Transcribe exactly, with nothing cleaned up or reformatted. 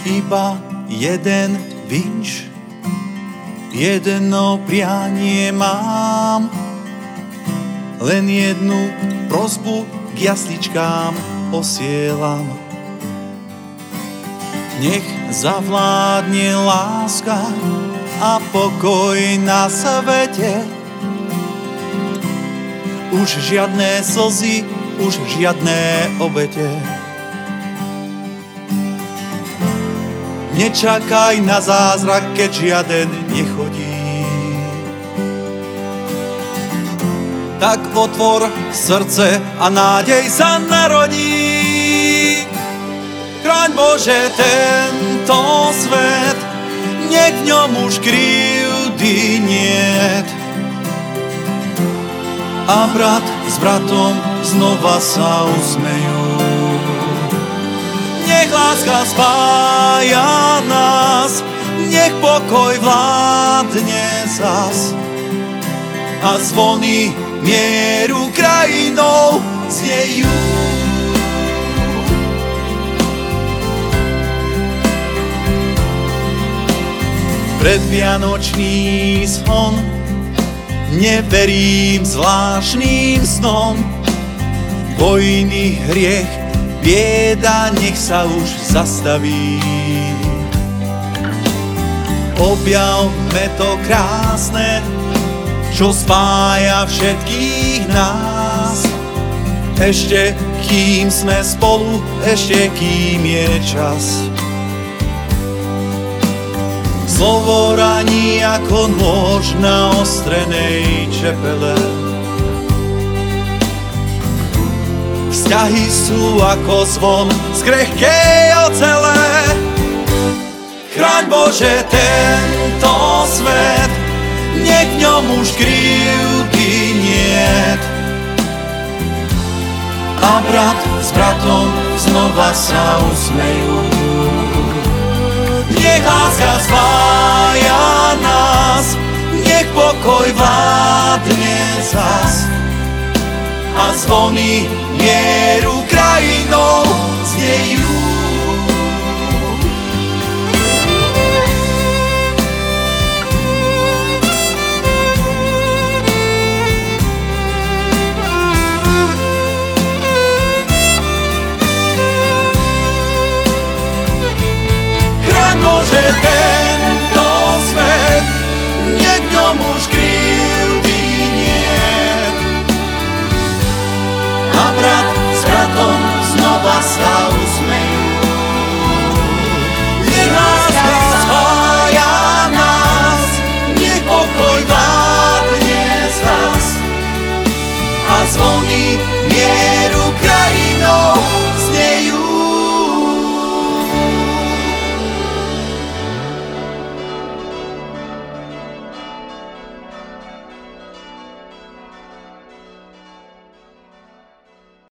Iba jeden vinč, jedno prianie mám, len jednu prosbu k jasličkám posielam. Nech zavládne láska a pokoj na svete. Už žiadne slzy, už žiadne obete. Nečakaj na zázrak, keď žiaden nechodí. Tak otvor srdce a nádej sa narodí. Chráň Bože tento svet, nech v ňom už krivdy niet. A brat s bratom znova sa usmejú. Nech láska spája nás, nech pokoj vládne zas. A zvony mieru krajinou znejú. Predvianočný shon, neverím zvláštnym snom. Vojny, hriech, bieda, nech sa už zastaví. Objavme to krásne, čo spája všetkých nás. Ešte kým sme spolu, ešte kým je čas. Slovo raní ako nôž na ostrenej čepele. Vzťahy sú ako zvon z krehkej ocele. Chráň Bože tento svet, nech v ňom už krivdy niet. A brat s bratom znova sa usmejú. Nech láska spája nás, nech pokoj vládne zas. A zvony mieru krajinou znejú. Chráň Bože tento svet, nech v ňom už krivdy niet. A brat s bratom znova sa usmejú. Nech láska spája nás, nech pokoj vládne zas. A zvony mieru